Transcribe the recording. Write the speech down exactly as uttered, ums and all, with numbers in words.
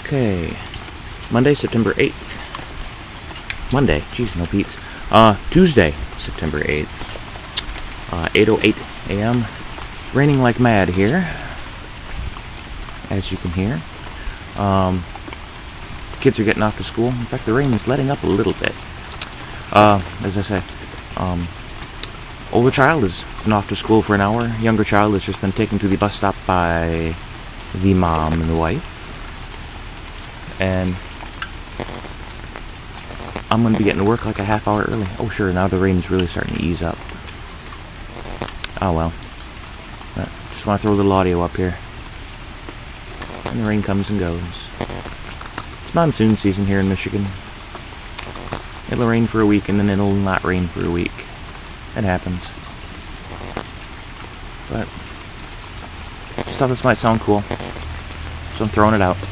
Okay. Monday, September eighth. Monday. Jeez, no Pete's. Uh, Tuesday, September eighth. Uh, eight oh eight a m It's raining like mad here, as you can hear. Um, kids are getting off to school. In fact, the rain is letting up a little bit. Uh, as I say, um, older child has been off to school for an hour. Younger child has just been taken to the bus stop by the mom and the wife. And I'm going to be getting to work like a half hour early. Oh, sure, now the rain's really starting to ease up. Oh, well. But just want to throw a little audio up here. And the rain comes and goes. It's monsoon season here in Michigan. It'll rain for a week, and then it'll not rain for a week. It happens. But just thought this might sound cool, so I'm throwing it out.